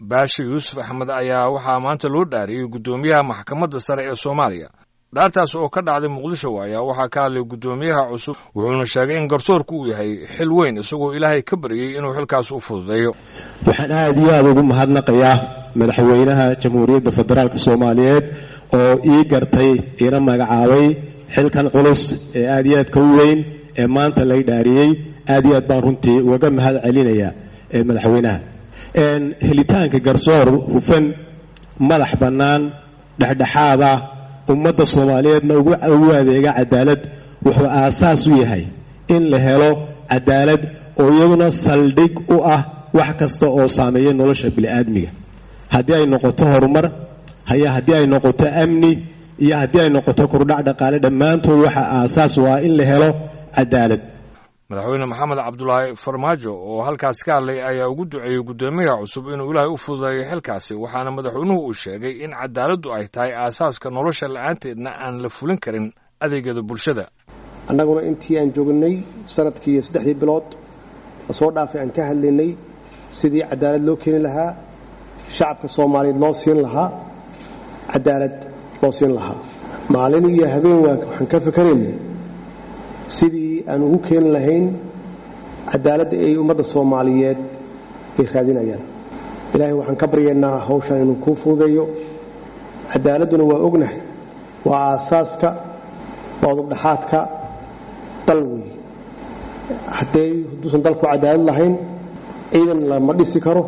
baashi yuusuf axmed ayaa waxaa maanta loo dhaariyey guddoomiyaha maxkamadda sare ee Soomaaliya. Dhaartaas oo ka dhacday Muqdisho ayaa waxaa ka hadlay guddoomiyaha cusub wuxuuna sheegay in garsoorku uu yahay xil weyn isagoo Ilaahay ka baryay inuu xilkaas u fududeeyo. Waxaan aad iyo aad ugu mahadnaqayaa madaxweynaha Jamhuuriyadda Federaalka Soomaaliyeed oo ii gartay ina magacaabay xilkan culus ee aad iyo aad ka weyn ee maanta la dhaariyay. aad iyo aad baan runtii uga mahad celinayaa madaxweynaha helitaanka garsoor hufan madax bannaan dhexdhexaad ah ummadda Soomaaliyeedna ugu adeega cadaalad wuxuu aasaas u yahay in la helo cadaalad oo iyaduna saldhig u ah wax kasta oo saameeya nolosha bini'aadmiga haddii ay noqoto horumar haddii ay noqoto amni iyo haddii ay noqoto kordhac dhaqaale dhammaantood waxa aasaas u ah in la helo cadaalad. madaxweyne maxamed cabdullaahi farmaajo oo halkaas ka hadlay ayaa ugu duceeyey guddoomiyaha cusub inuu Ilaahay u fududeeyo xilkaasi waxaana madaxweynuhu uu sheegay in cadaaladdu ay tahay aasaaska nolosha la'aanteedna aan la fulin karin adeegyada bulshada. annaguna intii aan joognay sanadkii 3 bilood la soo dhaafay aan ka hadlaynay sidii cadaalad loo keeni lahaa shacabka Soomaaliyeed loo siin lahaa cadaalad loo siin lahaa maalin iyo habeen waxaan ka fikiraynay sidii aan ugu keen lahayn cadaaladda ay ummadda Soomaaliyeed ay raadinayaan. Ilaahay waxaan ka baryaynaa hawshan inuu ku fududeeyo. cadaaladuna waa ognahay waa aasaaska dhaxaadka dal weey. haddii haduusan dalku cadaalad lahayn ciidan lama dhisi karo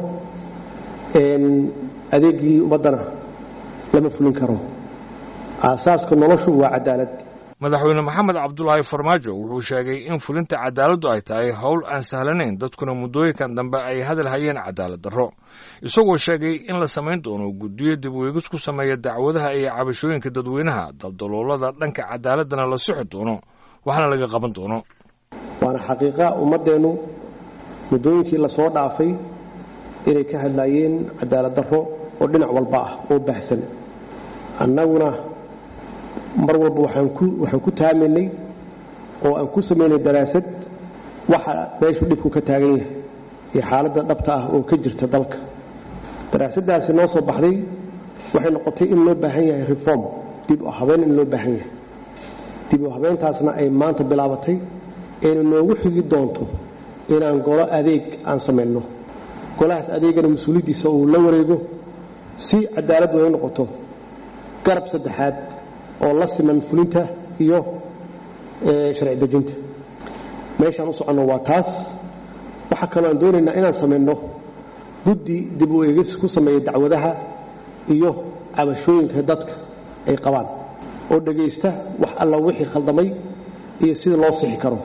adeegii ummadana lama fulin karo. aasaaska noloshu waa cadaalad. madaxweyne maxamed cabdullaahi farmaajo wuxuu sheegay in fulinta cadaaladdu ay tahay hawl aan sahlanayn dadkuna muddooyinkan dambe ay hadal hayeen cadaalad darro isagoo sheegay in la samayn doono guddiyo dib u eegis ku sameeya dacwadaha iyo cabashooyinka dadweynaha daldaloolada dhanka cadaaladana la sixi doono waxna laga qaban doono. waana xaqiiqa ummadeennu muddooyinkii la soo dhaafay inay ka hadlayeen cadaalad darro oo dhinac walba ah oo baahsan. annaguna mar walba waxaan ku taaminay oo aan ku sameynay daraasad waxa meeshu dhibku ka taagan yahay iyo xaaladda dhabta ah oo ka jirta dalka. daraasadaasi noo soo baxday waxay noqotay in loo baahan yahay reform dib u habeyn in loo baahan yahay. dib u habeyntaasna ay maanta bilaabatay inay noogu xigi doonto inaan golo adeeg aan samayno. golahaas adeegana mas'uuliyadiisa uu la wareego si cadaalad u noqoto garab saddexaad oo la siman fulinta iyo sharci dejinta. meeshaan u socono waa taas. waxa kale oo aan doonaynaa inaan sameeyno guddi dib u eegis ku sameeya dacwadaha iyo cabashooyinka dadka ay qabaan oo dhageysta wax alla wixii khaldamay iyo sida loo sixi karo.